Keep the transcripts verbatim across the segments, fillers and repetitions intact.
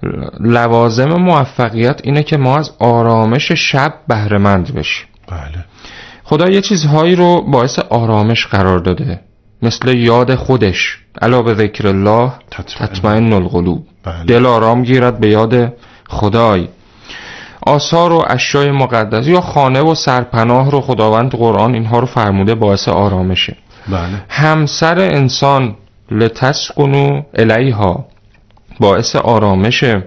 لوازم موفقیت اینه که ما از آرامش شب بهره مند بشیم. بله. خدا یه چیزهایی رو باعث آرامش قرار داده، مثل یاد خودش، الا به ذکر الله تطمئن القلوب. بله. دل آرام گیرد به یاد خدای. آثار و اشیاء مقدس یا خانه و سرپناه رو خداوند قرآن اینها رو فرموده باعث آرامشه. بله. همسر انسان لتسکنوا الیها باعث آرامشه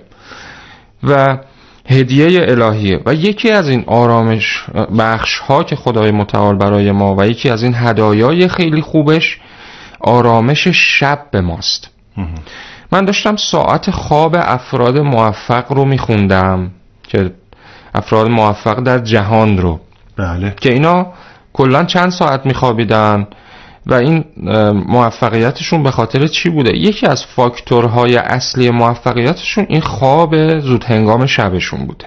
و هدیه الهیه. و یکی از این آرامش بخش ها که خدای متعال برای ما و یکی از این هدایای خیلی خوبش آرامش شب به ماست. من داشتم ساعت خواب افراد موفق رو میخوندم که افراد موفق در جهان رو. بله. که اینا کلان چند ساعت میخوابیدن و این موفقیتشون به خاطر چی بوده؟ یکی از فاکتورهای اصلی موفقیتشون این خواب زود هنگام شبشون بوده.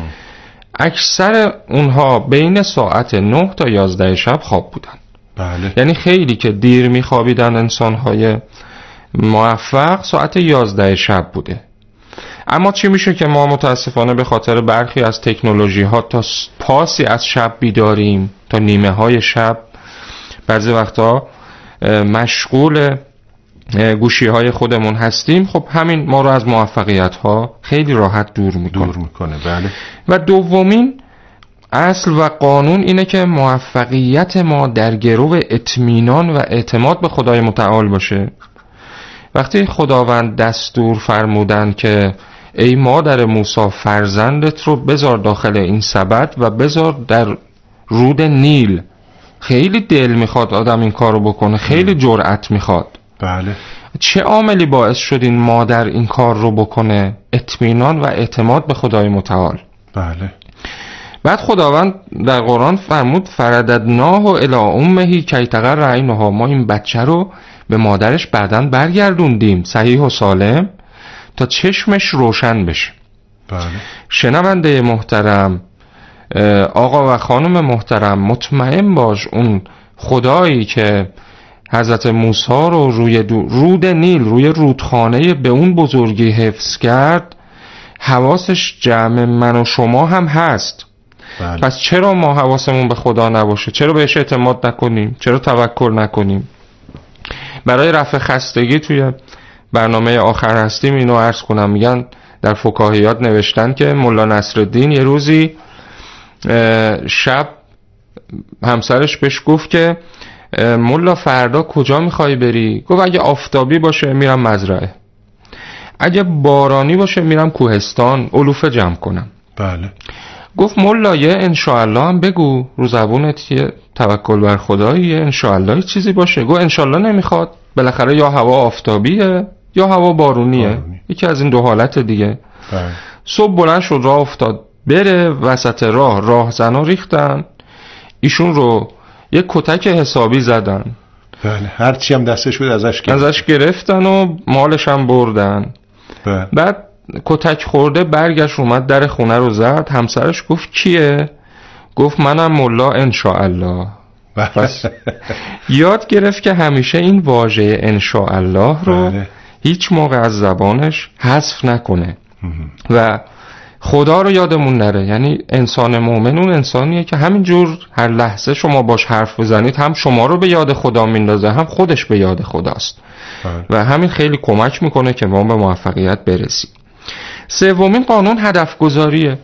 اکثر اونها بین ساعت نه تا یازده شب خواب بودن. بله. یعنی خیلی که دیر میخوابیدن انسانهای موفق ساعت یازده شب بوده. اما چی میشه که ما متاسفانه به خاطر برخی از تکنولوژی ها تا پاسی از شب بیداریم، تا نیمه های شب، بعضی وقتا مشغول گوشی های خودمون هستیم. خب همین ما رو از موفقیت ها خیلی راحت دور میکنه. دور میکنه. بله. و دومین اصل و قانون اینه که موفقیت ما در گرو اطمینان و اعتماد به خدای متعال باشه. وقتی خداوند دستور فرمودن که ای مادر موسی فرزندت رو بذار داخل این سبد و بذار در رود نیل، خیلی دل میخواد آدم این کار رو بکنه، خیلی جرأت میخواد. بله. چه عاملی باعث شد این مادر این کار رو بکنه؟ اطمینان و اعتماد به خدای متعال. بله. بعد خداوند در قرآن فرمود فرددناه الی امه کی تقر عینها، ما این بچه رو به مادرش بعداً برگردوندیم صحیح و سالم تا چشمش روشن بشه. بله. شنونده محترم، آقا و خانم محترم، مطمئن باش اون خدایی که حضرت موسی رو روی رود نیل، روی رودخانه به اون بزرگی حفظ کرد، حواسش جمع من و شما هم هست. بله. پس چرا ما حواسمون به خدا نباشه؟ چرا بهش اعتماد نکنیم؟ چرا توکل نکنیم؟ برای رفع خستگی توی برنامه آخر هستیم اینو عرض کنم، میگن در فکاهیات نوشتن که مولا نصرالدین یه روزی شب همسرش بهش گفت که مولا فردا کجا میخوای بری؟ گفت اگه آفتابی باشه میرم مزرعه، اگه بارانی باشه میرم کوهستان علوفه جمع کنم. بله. گفت مولا یه انشاءالله هم بگو، رو زبونت یه توکل بر خدایی، یه انشاءالله چیزی باشه. گفت انشاءالله نمیخواد، بالاخره یا هوا آفتابیه یا هوا بارونیه، بارونی. یکی از این دو حالت دیگه. بله. صبح بلند شد راه افتاد بره، وسط راه راهزنا ریختن ایشون رو یه کتک حسابی زدن. بله. هرچی هم دستش بود ازش گرفتن ازش گرفتن و مالش هم بردن. بله. بعد کتک خورده برگشت اومد در خونه رو زد. همسرش گفت کیه؟ گفت منم مولا انشاءالله. بس یاد گرفت که همیشه این واژه انشاءالله رو بله. هیچ موقع از زبانش حذف نکنه و خدا رو یادمون نره. یعنی انسان مؤمن اون انسانیه که همینجور هر لحظه شما باش حرف بزنید هم شما رو به یاد خدا میندازه، هم خودش به یاد خداست بله. و همین خیلی کمک میکنه که ما به موفقیت برسیم. سومین قانون هدف گذاریه.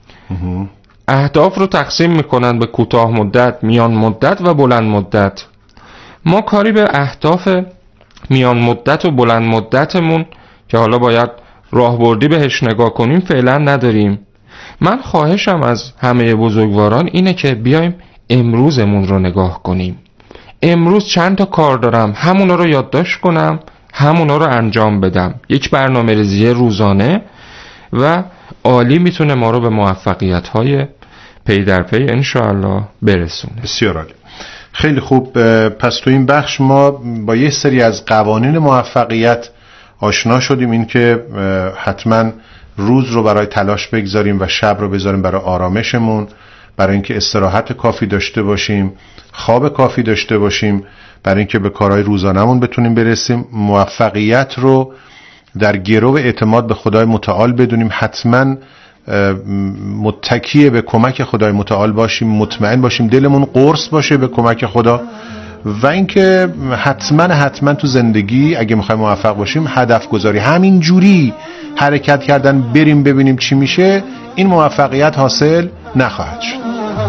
اهداف رو تقسیم میکنن به کوتاه مدت، میان مدت و بلند مدت. ما کاری به اهداف میان مدت و بلند مدتمون که حالا باید راهبردی بهش نگاه کنیم فعلا نداریم. من خواهشم از همه بزرگواران اینه که بیایم امروزمون رو نگاه کنیم. امروز چند تا کار دارم، همونا رو یادداشت کنم، همونا رو انجام بدم. یک برنامه ریزی روزانه و عالی میتونه ما رو به موفقیت‌های پی در پی انشاءالله برسونه. بسیار عالی. خیلی خوب. پس تو این بخش ما با یه سری از قوانین موفقیت آشنا شدیم، این که حتما روز رو برای تلاش بگذاریم و شب رو بذاریم برای آرامشمون، برای اینکه استراحت کافی داشته باشیم، خواب کافی داشته باشیم، برای اینکه به کارهای روزانمون بتونیم برسیم. موفقیت رو در گرو اعتماد به خدای متعال بدونیم، حتما متکی به کمک خدای متعال باشیم، مطمئن باشیم، دلمون قرص باشه به کمک خدا، و اینکه حتما حتما تو زندگی اگه میخوایم موفق باشیم هدف گذاری، همین جوری حرکت کردن بریم ببینیم چی میشه، این موفقیت حاصل نخواهد شد.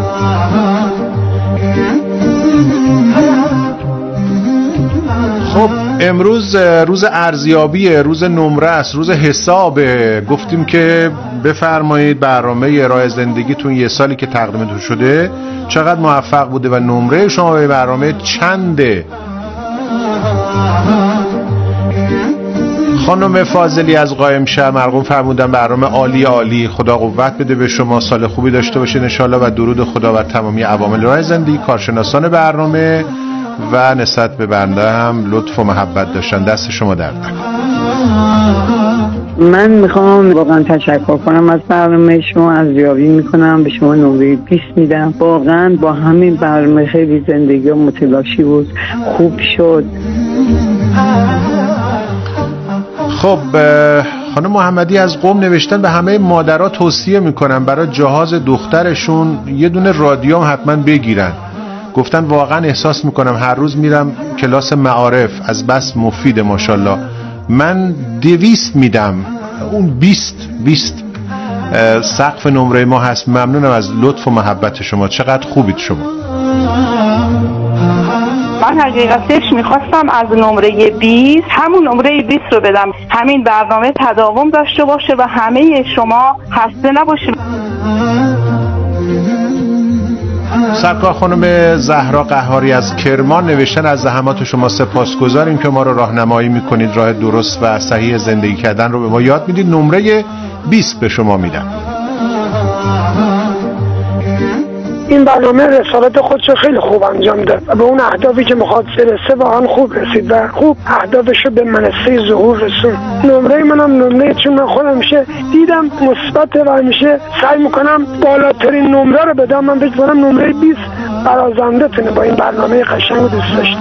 خب امروز روز ارزیابی، روز نمره است، روز حساب. گفتیم که بفرمایید برنامه ارائه زندگیتون یه سالی که تقدیمتون شده چقدر موفق بوده و نمره شما به برنامه چنده. خانم فاضلی از قائمشهر مرقوم فرمودن برنامه عالی عالی، خدا قوت بده به شما، سال خوبی داشته باشید انشالله و درود خدا بر تمامی عوامل راه زندگی. کارشناسان برنامه و نسبت به بنده هم لطف و محبت داشتن، دست شما درد نکنه. من میخوام واقعا تشکر کنم از برنامه شما، ارزیابی میکنم، به شما نمره بیست میدم. واقعا با همین برنامه خیلی زندگی متلاشی بود، خوب شد. خب خانم محمدی از قم نوشتن به همه مادرها توصیه میکنم برای جهاز دخترشون یه دونه رادیو حتما بگیرن. گفتن واقعا احساس میکنم هر روز میرم کلاس معارف، از بس مفیده ماشاءالله. من دویست میدم، اون بیست بیست سقف نمره ما هست. ممنونم از لطف و محبت شما، چقدر خوبید شما. من حقیقتش میخواستم از نمره بیست همون نمره بیست رو بدم، همین برنامه تداوم داشته باشه و همه شما خسته نباشید. سرکار خانم زهرا قهاری از کرمان نوشتن از زحمات شما سپاسگزاریم که ما رو راهنمایی میکنید، راه درست و صحیح زندگی کردن رو به ما یاد میدید. نمره بیست به شما میدم. این برنامه رسالت خودش خیلی خوب انجام داد و به اون اهدافی که میخواد برسه واقعا خوب رسید و خوب اهدافش رو به منصه ظهور رسون. نمره منم نمره، چون من خودم میشه دیدم مثبت و همیشه سعی میکنم بالاترین نمره رو بدم. من فکر کنم نمره بیست برازنده تونه با این برنامه قشنگ و دوست داشتم.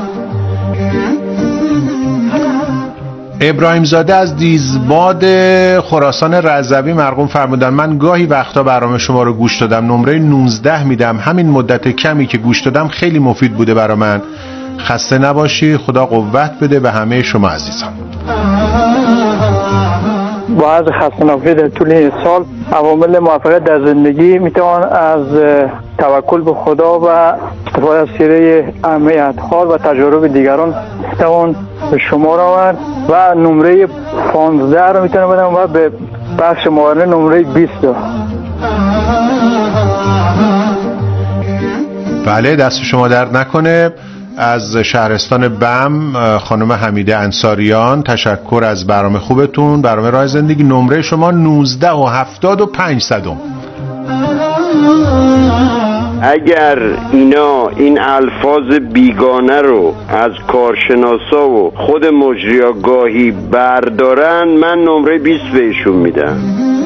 ابراهیم زاده از دیزباد خراسان رضوی مرقوم فرمودن من گاهی وقتا برنامه شما رو گوش دادم، نمره نوزده میدم. همین مدت کمی که گوش دادم خیلی مفید بوده برای من. خسته نباشی، خدا قوت بده به همه شما عزیزان. با از خسته نباشی در طول سال عوامل موفقیت در زندگی میتوان از توکل به خدا و استفاده از سیره اهمیت ها و تجارب دیگران میتوان به شما آورد و نمره پانزده رو میتونم بدم و به بخش معاونه نمره بیست رو. بله دست شما درد نکنه. از شهرستان بم خانم حمیده انصاریان تشکر از برنامه خوبتون، برنامه راه زندگی. نمره شما نوزده و هفتاد و پنج صدم. اگر اینا این الفاظ بیگانه رو از کارشناسا و خود مجریاگاهی بردارن، من نمره بیست بهشون میدم.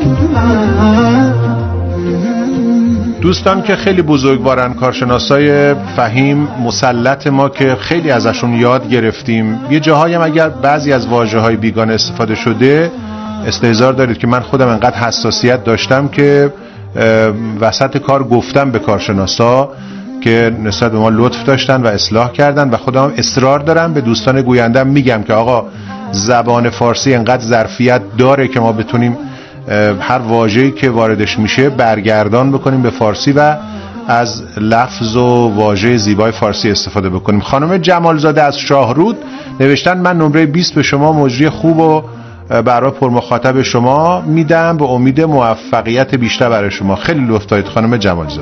دوستان که خیلی بزرگوارن، کارشناسای فهیم مسلط ما که خیلی ازشون یاد گرفتیم. یه جاهایی هم اگر بعضی از واژه‌های بیگانه استفاده شده استحضار دارید که من خودم انقدر حساسیت داشتم که وسط کار گفتم به کارشناسا که نسبت به ما لطف داشتن و اصلاح کردن، و خودم اصرار دارم به دوستان گویندم میگم که آقا زبان فارسی انقدر ظرفیت داره که ما بتونیم هر واژه‌ای که واردش میشه برگردان بکنیم به فارسی و از لفظ و واژه زیبای فارسی استفاده بکنیم. خانم جمالزاده از شاهرود نوشتن من نمره بیست به شما مجری خوب و برای پرمخاطب شما میدم، به امید موفقیت بیشتر برای شما. خیلی لطف دارید خانم جمالزاده.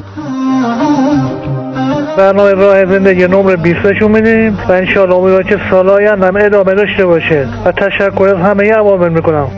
برنامه راه زندگی نمره بیست شون میدیم و انشاءالله امیدوارم که سالهای هم ادامه داشته باشه و تشکر از همه عوامل میکنم.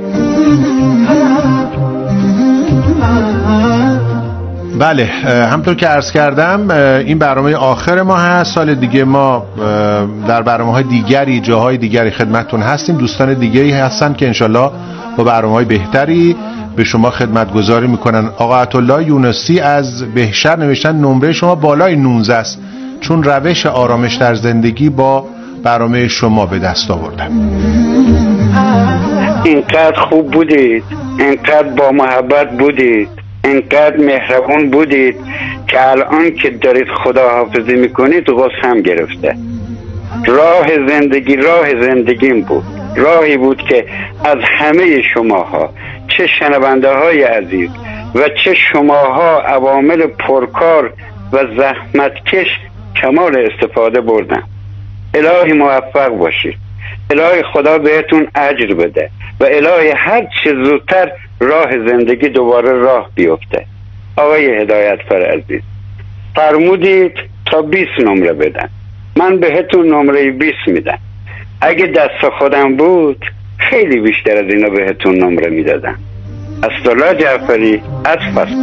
بله همطور که عرض کردم این برنامه آخر ما هست. سال دیگه ما در برنامه‌های دیگری جاهای دیگری خدمتتون هستیم. دوستان دیگری هستن که انشالله با برنامه‌های بهتری به شما خدمتگزاری میکنن. آقا عطالله یونسی از بهشهر نوشتن نمره شما بالای نوزده است چون روش آرامش در زندگی با برنامه شما به دست آوردن. اینقدر خوب بودید، اینقدر با محبت بودید، اینقدر مهربون بودید که الان که دارید خداحافظی میکنید غصه‌ام گرفته. راه زندگی راه زندگیم بود، راهی بود که از همه شماها، چه شنونده های عزیز و چه شماها عوامل پرکار و زحمتکش کمال استفاده بردم. الهی موفق باشید، الهی خدا بهتون اجر بده و الهی هر چه زودتر راه زندگی دوباره راه بیفته. آقای هدایتفر عزیز، فرمودید تا بیست نمره بدن، من بهتون نمره بیست میدم. اگه دست خودم بود خیلی بیشتر از اینا بهتون نمره میدادم. اسدالله جعفری از فصل.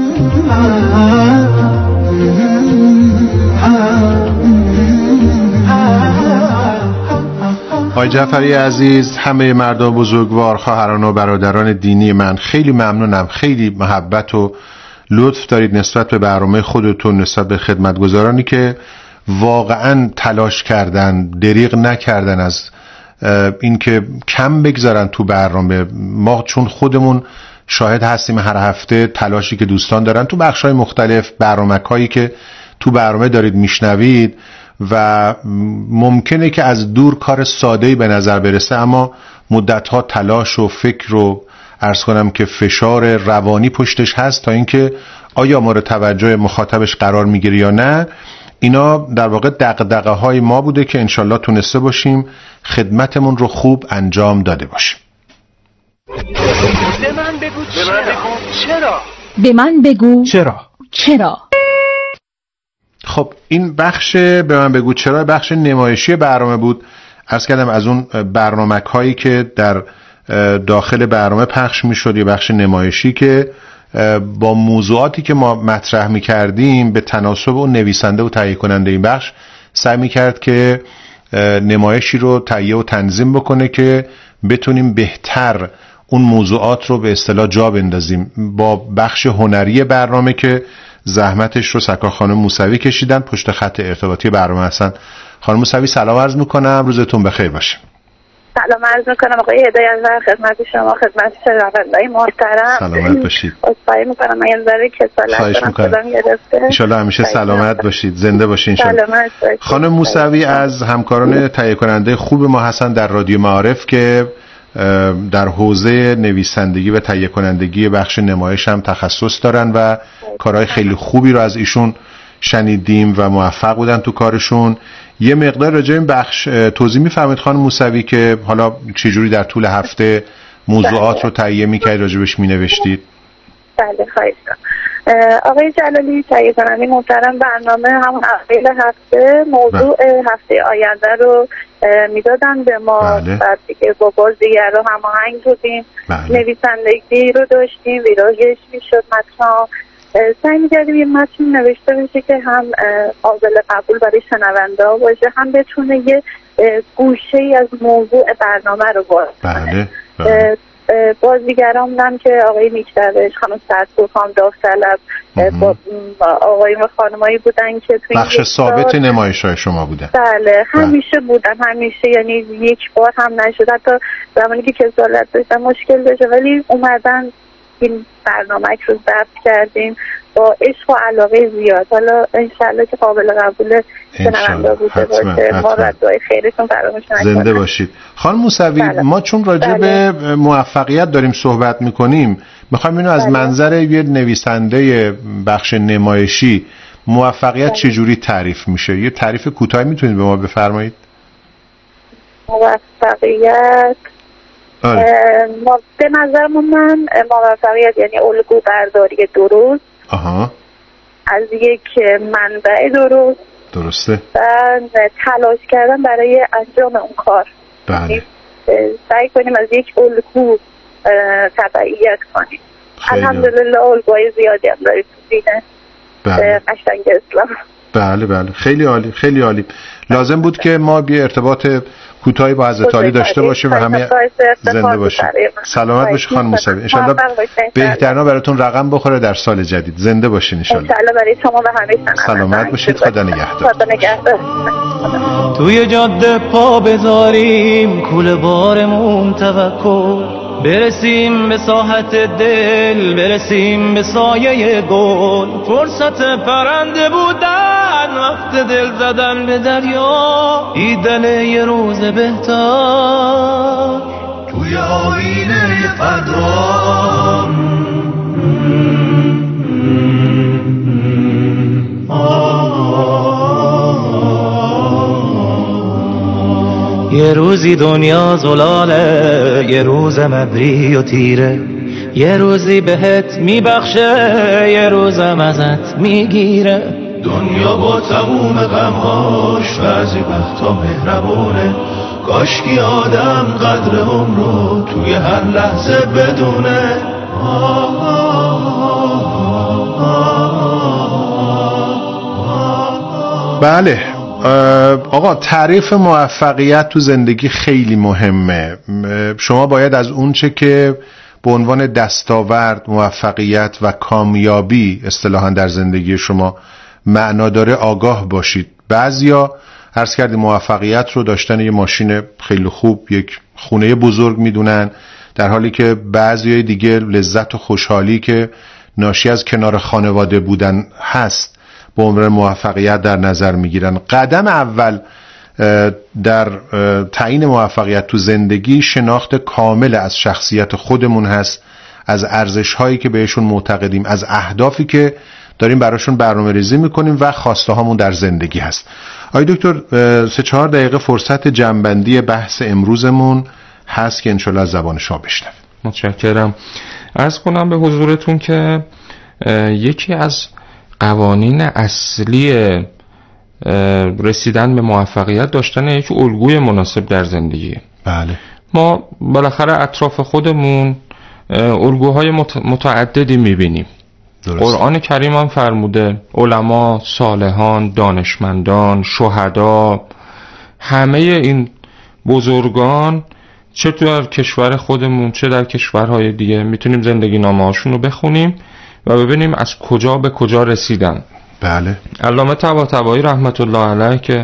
آقای جعفری عزیز، همه مردم بزرگوار، خواهران و برادران دینی من، خیلی ممنونم. خیلی محبت و لطف دارید نسبت به برنامه خودتون، نسبت به خدمتگزارانی که واقعا تلاش کردن، دریغ نکردن از این که کم بگذارن تو برنامه. ما چون خودمون شاهد هستیم هر هفته تلاشی که دوستان دارن تو بخش‌های مختلف، برنامه‌هایی که تو برنامه دارید میشنوید و ممکنه که از دور کار ساده‌ای به نظر برسه، اما مدت‌ها تلاش و فکر و عرض کنم که فشار روانی پشتش هست تا اینکه آیا مورد توجه مخاطبش قرار میگیره یا نه. اینا در واقع دغدغه های ما بوده که انشالله تونسته باشیم خدمتمون رو خوب انجام داده باشیم. به من بگو چرا؟ به من بگو چرا؟ چرا؟ خب این بخش به من بگو چرا بخش نمایشی برنامه بود. عرض کردم از اون برنامه‌ک هایی که در داخل برنامه پخش می‌شد، یه بخش نمایشی که با موضوعاتی که ما مطرح می‌کردیم به تناسب اون نویسنده و تهیه کننده این بخش سعی می‌کرد که نمایشی رو تهیه و تنظیم بکنه که بتونیم بهتر اون موضوعات رو به اصطلاح جا بندازیم. با بخش هنری برنامه که زحمتش رو سکا خانم موسوی کشیدن، پشت خط ارتباطی برنامه هستن. خانم موسوی سلام عرض میکنم، روزتون بخیر باشه. سلام عرض میکنم آقای هدایت‌فر، خدمت شما، خدمت شنونده‌های محترم. سلامت باشید. عذرخواهی میکنم من یه ذره کسالت دارم، خودم گرفته. ان شاءالله همیشه سلامت باشید، زنده باشید ان شاءالله. خانم موسوی از همکاران تهیه کننده خوب ما هستن در رادیو معارف که در حوزه نویسندگی و تهیه کنندگی بخش نمایش هم تخصص دارن و کارهای خیلی خوبی رو از ایشون شنیدیم و موفق بودن تو کارشون. یه مقدار راجع به این بخش توضیح می‌فرمایید خانم موسوی که حالا چجوری در طول هفته موضوعات رو تهیه می‌کردید، راجبش می‌نوشتید؟ بله خواهش می‌کنم. آقای جلالی تهیه کننده محترم برنامه همون اول هفته موضوع بله. هفته آینده رو میدادن به ما. بله. بعد دیگه با بازیگر رو هماهنگ بودیم. بله. نویسندگی رو داشتیم، ویرایش میشد متن. سعی می‌کردیم یه متن نوشته بشه که هم قابل قبول برای شنونده ها باشه، هم بتونه یه گوشه‌ای از موضوع برنامه رو باز کنه. بله. بازیگرام هم که آقای میکروش، خانم سرسو، خانم داوطلب، با آقای و خانمایی بودن که توی بخش ثابت نمایش‌های شما بودن. بله همیشه بودن، همیشه، یعنی یک بار هم نشد. حتی زمانی که کسالت داشتن مشکل داشته ولی اومدن این برنامه رو ضبط کردیم با عشق و علاقه زیاد. حالا انشالله که قابل قبول شنونده بوده باشه. ما را دعای خیرتون فراموش نکنید. زنده باشید. خانم موسوی بله. ما چون راجع به بله. موفقیت داریم صحبت میکنیم، میخوایم اینو از بله. منظر یه نویسنده بخش نمایشی موفقیت بله. چجوری تعریف میشه؟ یه تعریف کوتاهی میتونید به ما بفرمایید؟ موفقیت ما به نظر من موفقیت یعنی الگو برداری درست آها. از یک منبع درست درسته و تلاش کردن برای انجام اون کار. بله. سعی کنیم از یک الگو تبعیت کنیم. الحمدلله الگوهای زیادی هم داریم تو دینه بله. قشنگ اسلام. بله بله خیلی عالی خیلی عالی. لازم بود که ما بیا ارتباط کوتاهی با حضرت عالی داشته باشیم و همه زنده باشیم. سلامت باشید خانم موسوی. ان شاءالله بهترنا براتون رقم بخوره در سال جدید. زنده باشین ان شاءالله. ان شاءالله برای شما و همه سلامت باشید. خدا نگهدار. خدا نگهدار. توی جاده پا بذاریم کوله بارمون توکل برسیم به ساحت دل، برسیم به سایه گل، فرصت پرنده بودن، وقت دل زدن به دریا، دیدن یه روز بهتر توی آینه فردا. یه روزی دنیا زلاله، یه روز مبری و تیره، یه روزی بهت میبخشه، یه روزم ازت میگیره. دنیا با تموم غمهاش بعضی وقتا مهربونه، کاشکی آدم قدر عمرو توی هر لحظه بدونه. بله آقا، تعریف موفقیت تو زندگی خیلی مهمه. شما باید از اونچه که به عنوان دستاورد، موفقیت و کامیابی اصطلاحاً در زندگی شما معنا داره آگاه باشید. بعضیا عرض کردیم موفقیت رو داشتن یه ماشین خیلی خوب، یک خونه بزرگ میدونن، در حالی که بعضیای دیگه لذت و خوشحالی که ناشی از کنار خانواده بودن هست به عنوان موفقیت در نظر میگیرن. قدم اول در تعیین موفقیت تو زندگی شناخت کامل از شخصیت خودمون هست، از ارزش‌هایی که بهشون معتقدیم، از اهدافی که داریم براشون برنامه ریزی میکنیم و خواسته هامون در زندگی هست. آقای دکتر، سه چهار دقیقه فرصت جمع‌بندی بحث امروزمون هست که انشالله از زبان شما بشنویم. متشکرم. عرض کنم به حضورتون که یکی از قوانین اصلی رسیدن به موفقیت داشتن یک الگوی مناسب در زندگی. بله. ما بالاخره اطراف خودمون الگوهای متعددی میبینیم. درست. قرآن کریم هم فرموده علما، صالحان، دانشمندان، شهدا، همه این بزرگان چه در کشور خودمون چه در کشورهای دیگه میتونیم زندگی نامه هاشون رو بخونیم و ببینیم از کجا به کجا رسیدن. بله. علامه طباطبایی رحمت الله علیه که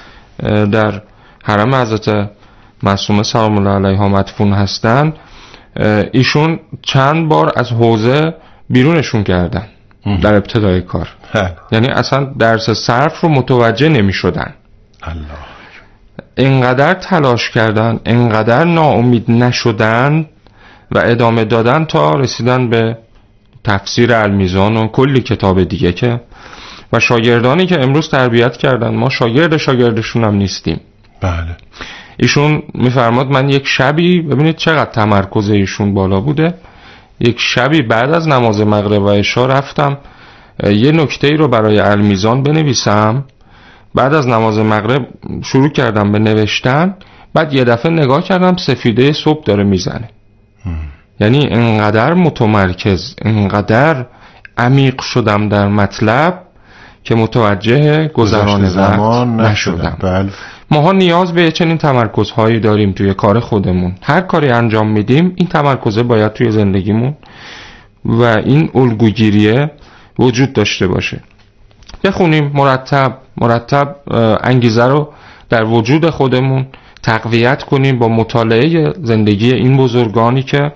در حرم حضرت معصومه سلام الله علیها مدفون هستن، ایشون چند بار از حوزه بیرونشون کردن در ابتدای کار. یعنی اصلا درس صرف رو متوجه نمی شدن. الله. اینقدر تلاش کردن، اینقدر ناامید نشدن و ادامه دادن تا رسیدن به تفسیر المیزان و کلی کتاب دیگه که و شاگردانی که امروز تربیت کردن ما شاگرد شاگردشون هم نیستیم. بله. ایشون میفرماد من یک شبی، ببینید چقدر تمرکز ایشون بالا بوده، یک شبی بعد از نماز مغرب و عشا رفتم یه نکته‌ای رو برای المیزان بنویسم. بعد از نماز مغرب شروع کردم به نوشتن، بعد یه دفعه نگاه کردم سفیده صبح داره میزنه. یعنی انقدر متمرکز، انقدر عمیق شدم در مطلب که متوجه گذران زمان نشدم. بله. ماها نیاز به چنین تمرکزهایی داریم توی کار خودمون. هر کاری انجام میدیم این تمرکزه باید توی زندگیمون و این الگوگیریه وجود داشته باشه. بخونیم مرتب مرتب انگیزه رو در وجود خودمون تقویت کنیم با مطالعه زندگی این بزرگانی که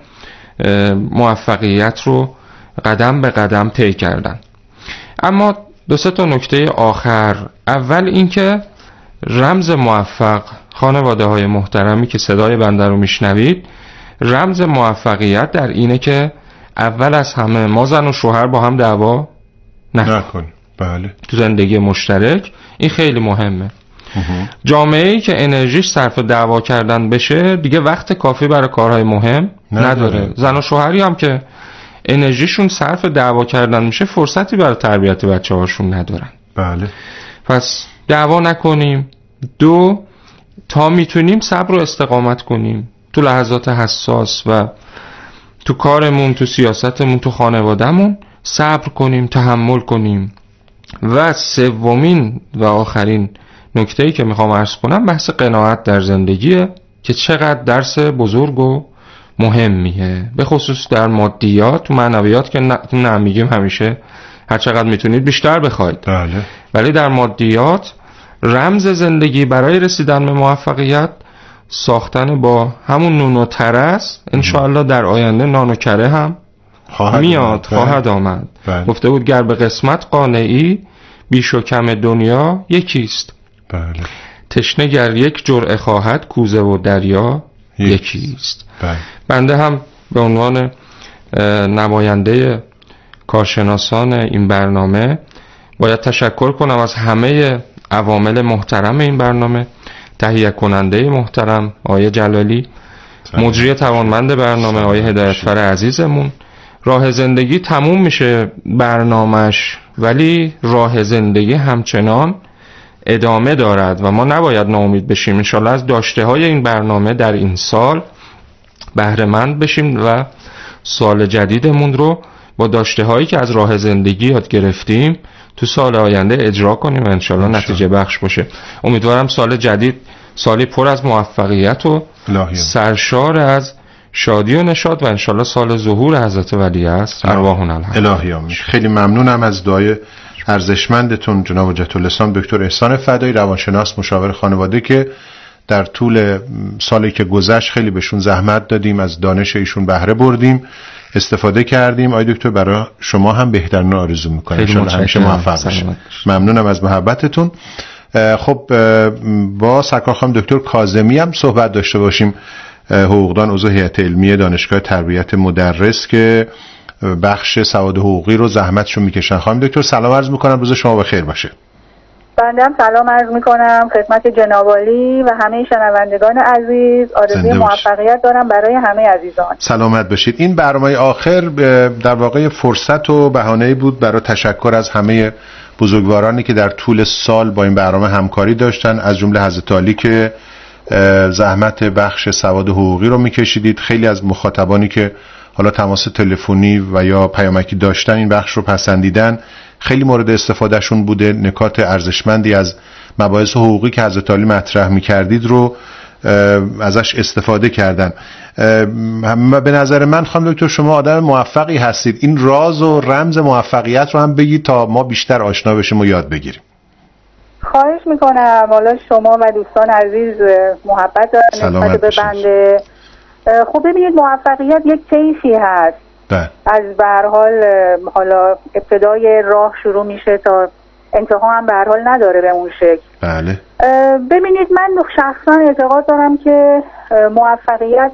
موفقیت رو قدم به قدم طی کردن. اما دو سه تا نکته آخر. اول اینکه رمز موفق، خانواده های محترمی که صدای بنده رو میشنوید، رمز موفقیت در اینه که اول از همه ما زن و شوهر با هم دعوا نکنیم. بله. تو زندگی مشترک این خیلی مهمه. جامعه‌ای که انرژیش صرف دعوا کردن بشه دیگه وقت کافی برای کارهای مهم نداره, نداره. زن و شوهری هم که انرژیشون صرف دعوا کردن میشه فرصتی برای تربیت بچه هاشون ندارن. بله. پس دعوا نکنیم. دو، تا میتونیم صبر و استقامت کنیم تو لحظات حساس و تو کارمون، تو سیاستمون، تو خانوادهمون صبر کنیم، تحمل کنیم. و سومین و آخرین نکته‌ای که میخوام عرض کنم بحث قناعت در زندگیه که چقدر درس بزرگ و مهمیه، به خصوص در مادیات و معنویات که نه, نه میگیم همیشه هر چقدر میتونید بیشتر بخواید. بله. ولی در مادیات رمز زندگی برای رسیدن به موفقیت ساختن با همون نون و ترس انشاءالله در آینده نان و کره هم خواهد میاد خواهد آمد. بله. گفته بود گر به قسمت قانعی بیش و کم دنیا یکیست. بله. تشنه گر یک جرعه خواهد کوزه و دریا یکیست. بله. بنده هم به عنوان نماینده کارشناسان این برنامه باید تشکر کنم از همه عوامل محترم این برنامه، تهیه کننده محترم آقای جلالی، مجری توانمند برنامه آقای هدایتفر عزیزمون. راه زندگی تموم میشه برنامهش، ولی راه زندگی همچنان ادامه دارد و ما نباید ناامید بشیم. انشالله از داشته های این برنامه در این سال بهره مند بشیم و سال جدیدمون رو با داشته هایی که از راه زندگی یاد گرفتیم تو سال آینده اجرا کنیم و انشالله نتیجه بخش باشه. امیدوارم سال جدید سالی پر از موفقیت و سرشار از شادی و نشاط و انشالله سال ظهور حضرت ولی است. ارواحون الحمد. الهی آمین. خیلی ممنونم از دعای ارزشمندتون جناب حجت الاسلام دکتر احسان فدایی، روانشناس مشاور خانواده، که در طول سالی که گذشت خیلی بهشون زحمت دادیم، از دانش ایشون بهره بردیم، استفاده کردیم. آقای دکتر برای شما هم بهترین آرزو میکنم، ان همیشه موفق باشید. ممنونم از محبتتون. خب با سرکار خانم دکتر کاظمی هم صحبت داشته باشیم، حقوقدان عضو هیئت علمی دانشگاه تربیت مدرس که بخش سواد حقوقی رو زحمتشو میکشن. خانم دکتر سلام عرض میکنم، روز شما بخیر باشه. بنده هم سلام عرض میکنم خدمت جناب عالی و همه شنوندگان عزیز. آرزوی موفقیت دارم برای همه عزیزان. سلامت باشید. این برنامه آخر در واقع فرصت و بهانه‌ای بود برای تشکر از همه بزرگوارانی که در طول سال با این برنامه همکاری داشتن، از جمله حضرت عالی که زحمت بخش سواد حقوقی رو میکشیدید. خیلی از مخاطبانی که حالا تماس تلفنی و یا پیامکی داشتن این بخش رو پسندیدن، خیلی مورد استفادهشون بوده. نکات ارزشمندی از مباحث حقوقی که حضرت عالی مطرح میکردید رو ازش استفاده کردن. به نظر من خانم دکتر شما آدم موفقی هستید، این راز و رمز موفقیت رو هم بگید تا ما بیشتر آشنا بشیم و یاد بگیریم. خواهش میکنم. حالا شما و دوستان عزیز محبت دارن نسبت به بنده. خب ببینید موفقیت یک طیفی هست. ده. از به هر حال حالا ابتدای راه شروع میشه تا انتها هم به هر حال نداره به اون شکل. بله. ببینید من شخصا اعتقاد دارم که موفقیت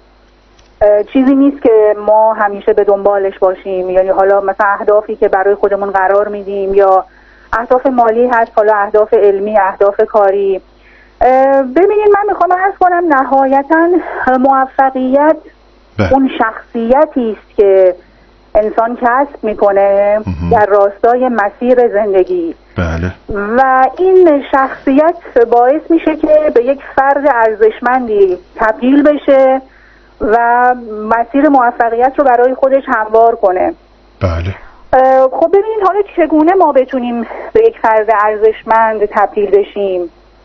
چیزی نیست که ما همیشه به دنبالش باشیم، یعنی حالا مثلا اهدافی که برای خودمون قرار میدیم یا اهداف مالی هست، حالا اهداف علمی، اهداف کاری. ببینید من میخوام عرض کنم نهایتا موفقیت به. اون شخصیتی است که انسان کسب میکنه در راستای مسیر زندگی. بله. و این شخصیت باعث میشه که به یک فرد ارزشمندی تبدیل بشه و مسیر موفقیت رو برای خودش هموار کنه. بله. خب ببینید حالا چگونه ما بتونیم به یک فرد ارزشمند تبدیل بشیم؟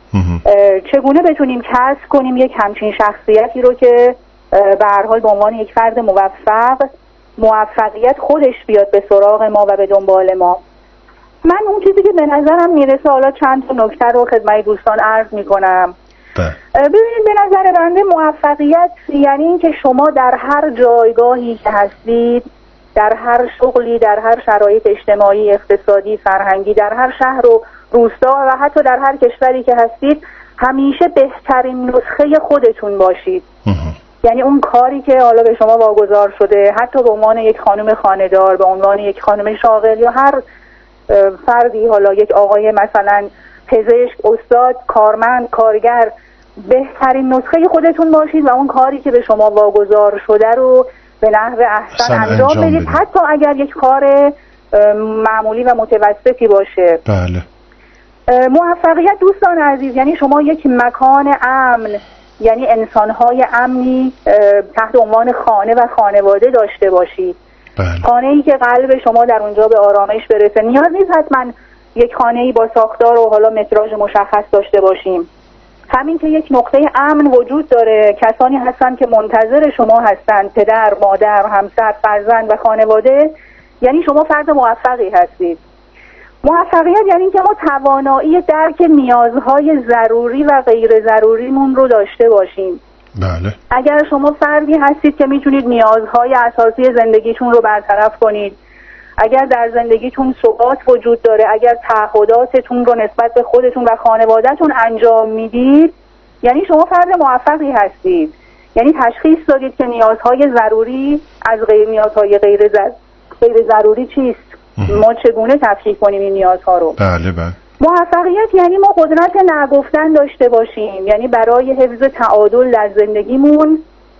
چگونه بتونیم کسب کنیم یک همچین شخصیتی رو که به هر حال به عنوان یک فرد موفق موفقیت خودش بیاد به سراغ ما و به دنبال ما؟ من اون چیزی که به نظرم میرسه، حالا چند تا نکته رو خدمت دوستان عرض میکنم. ببینید به نظر بنده موفقیت یعنی این که شما در هر جایگاهی که هستید، در هر شغلی، در هر شرایط اجتماعی، اقتصادی، فرهنگی، در هر شهر و روستا و حتی در هر کشوری که هستید همیشه بهترین نسخه خودتون باشید. یعنی اون کاری که حالا به شما واگذار شده، حتی به عنوان یک خانم خانه‌دار، به عنوان یک خانم شاغل یا هر فردی، حالا یک آقای مثلا پزشک، استاد، کارمند، کارگر، بهترین نسخه خودتون باشید و اون کاری که به شما واگذار شده رو به نحو احسن انجام بدید، حتی اگر یک کار معمولی و متوسطی باشه. بله. موفقیت دوستان عزیز یعنی شما یک مکان امن، یعنی انسان‌های امنی تحت عنوان خانه و خانواده داشته باشید. بله. خانه‌ای که قلب شما در اونجا به آرامش برسه. نیاز نیست حتما یک خانه‌ای با ساختار و حالا متراژ مشخص داشته باشیم. همین که یک نقطه امن وجود داره، کسانی هستن که منتظر شما هستن، پدر، مادر، همسر، فرزند و خانواده، یعنی شما فرد موفقی هستید. موفقیت یعنی که ما توانایی درک نیازهای ضروری و غیر ضروریمون رو داشته باشیم. بله. اگر شما فردی هستید که میتونید نیازهای اساسی زندگیتون رو برطرف کنید، اگر در زندگیتون ثبات وجود داره، اگر تعهداتتون رو نسبت به خودتون و خانوادهتون انجام میدید، یعنی شما فرد موفقی هستید. یعنی تشخیص دادید که نیازهای ضروری از غیر نیازهای غیر, زر... غیر ضروری چیست، ما چگونه تفکیک کنیم این نیازها رو. بله بله. موفقیت یعنی ما قدرت نگفتن داشته باشیم، یعنی برای حفظ تعادل در زندگیمون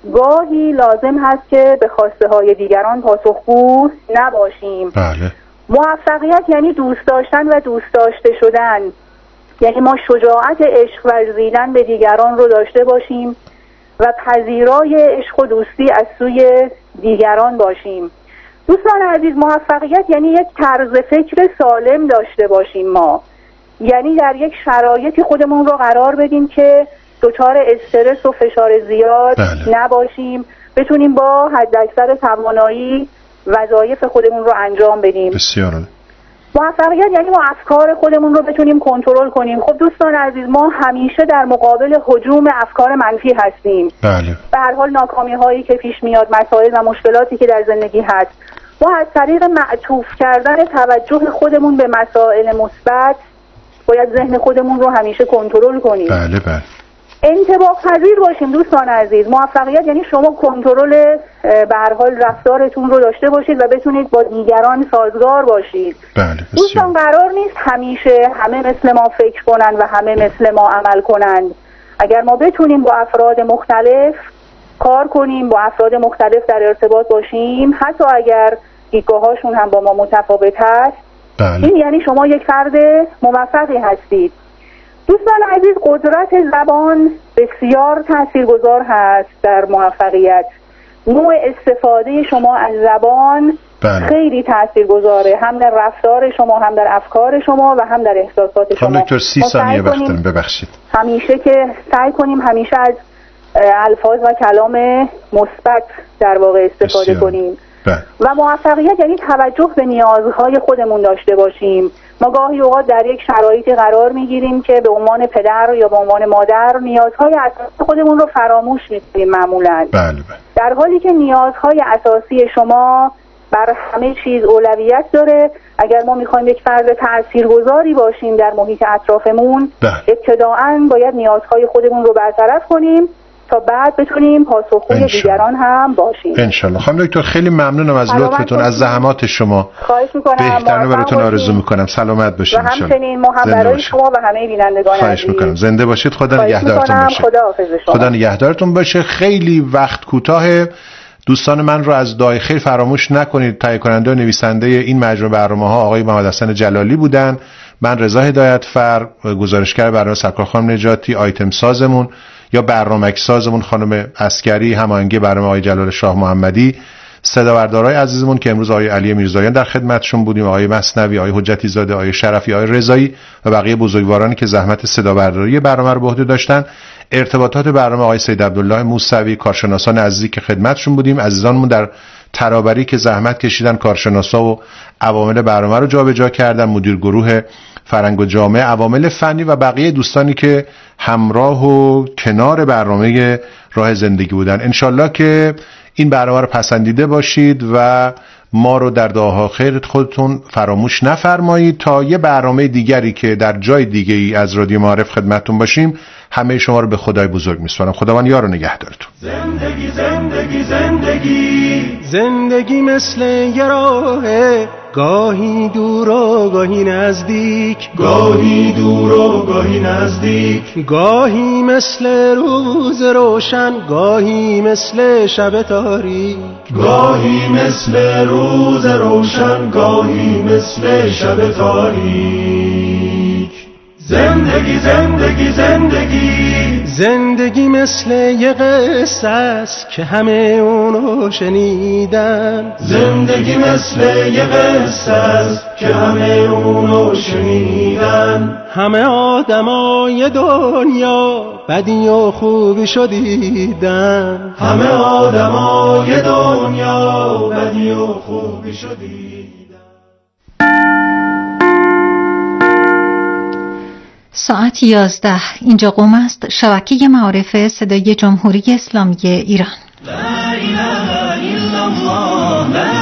گاهی لازم هست که به خواسته های دیگران پاسخگو نباشیم. بله. موفقیت یعنی دوست داشتن و دوست داشته شدن، یعنی ما شجاعت عشق ورزیدن به دیگران رو داشته باشیم و پذیرای عشق و دوستی از سوی دیگران باشیم. دوستان عزیز، موفقیت یعنی یک طرز فکر سالم داشته باشیم ما، یعنی در یک شرایطی خودمون رو قرار بدیم که دچار استرس و فشار زیاد بله. نباشیم، بتونیم با حداکثر توانایی وظایف خودمون رو انجام بدیم. بسیار. موفقیت یعنی ما افکار خودمون رو بتونیم کنترل کنیم. خب دوستان عزیز، ما همیشه در مقابل هجوم افکار منفی هستیم. بله. به هر حال ناکامی هایی که پیش میاد، مسائل و مشکلاتی که در زندگی هست، ما از طریق معطوف کردن توجه خودمون به مسائل مثبت باید ذهن خودمون رو همیشه کنترل کنیم. بله بله. انطباق پذیر باشیم دوستان عزیز. موفقیت یعنی شما کنترل به هر حال رفتارتون رو داشته باشید و بتونید با دیگران سازگار باشید. بله. دوستان قرار نیست همیشه همه مثل ما فکر کنن و همه مثل ما عمل کنند. اگر ما بتونیم با افراد مختلف کار کنیم، با افراد مختلف در ارتباط باشیم، حتی اگر دیدگاه‌هاشون هم با ما متفاوت هست، بله. این یعنی شما یک فرد موفقی هستید. دوستان عزیز، قدرت زبان بسیار تاثیرگذار هست در موفقیت. نوع استفاده شما از زبان بله. خیلی تاثیرگذاره، هم در رفتار شما، هم در افکار شما و هم در احساسات شما. دکتر سی ثانیه وقت دارم، ببخشید. همیشه که سعی کنیم همیشه از الفاظ و کلام مثبت در واقع استفاده بسیار. کنیم. بله. و موفقیت یعنی توجه به نیازهای خودمون داشته باشیم. ما گاهی اوقات در یک شرایطی قرار میگیریم که به عنوان پدر یا به عنوان مادر نیازهای اساسی خودمون رو فراموش میکنیم معمولا. بله بله. در حالی که نیازهای اساسی شما بر همه چیز اولویت داره. اگر ما میخوایم یک فرد تاثیرگذاری باشیم در محیط اطرافمون، بله. ابتداعاً باید نیازهای خودمون رو برطرف کنیم تا بعد بتونیم پاسخگوی دیگران هم باشیم. انشالله. خانم دکتر خیلی ممنونم از لطفتون، از زحمات شما. خواهش میکنم. بهترین براتون آرزو میکنم. سلامت باشید و همچنین ما هم برای شما و همه بینندگان خواهش میکنم. زنده باشید. خدا نگهدارتون باشه. خدا حافظ شما. خدا نگهدارتون باشه. خیلی وقت کوتاه. دوستان من رو از دعای خیر فراموش نکنید. تهیه کننده و نویسنده این مجموعه برنامه‌ها آقای محمد حسن جلالی بودن. من رضا هدایتفر، گزارشگر برنامه سرکار خانم نجاتی، آیتم سازمون یا برنامه‌نویس سازمون خانم عسکری، هماهنگی برنامه آقای جلال شاه محمدی، صداوردارای عزیزمون که امروز آقای علی میرزاییان در خدمتشون بودیم، آقای مثنوی، آقای حجتی زاده، آقای شرفی، آقای رضایی و بقیه بزرگوارانی که زحمت صداورداری برنامه رو به عهده داشتن. ارتباطات برنامه آقای سید عبدالله موسوی، کارشناسان عزیزی که خدمتشون بودیم، عزیزانمون در ترابری که زحمت کشیدن، کارشناسا و عوامل برنامه رو جابجا کردن، مدیر گروه فرهنگ و جامعه، عوامل فنی و بقیه دوستانی که همراه و کنار برنامه راه زندگی بودن. انشالله که این برنامه رو پسندیده باشید و ما رو در دعاها خیر خودتون فراموش نفرمایید. تا یه برنامه دیگری که در جای دیگه ای از رادیو معارف خدمتتون باشیم، همه شما رو به خدای بزرگ میسپارم. خداوند یار و نگهدارتون. زندگی زندگی زندگی زندگی مثل یه راهه، گاهی دور و گاهی نزدیک، گاهی دور و گاهی نزدیک، گاهی مثل روز روشن، گاهی مثل شب تاریک، گاهی مثل روز روشن، گاهی مثل شب تاریک. زندگی زندگی زندگی زندگی مثل یه قصه است که همه اونو شنیدن، زندگی مثل یه قصه است که همه اونو شنیدن. همه آدمای دنیا بدی و خوبی شدیدن، همه آدمای دنیا بدی و خوبی شدیدن. ساعت یازده. اینجا قم است، شبکه معارف صدای جمهوری اسلامی ایران. لا اله الا الله.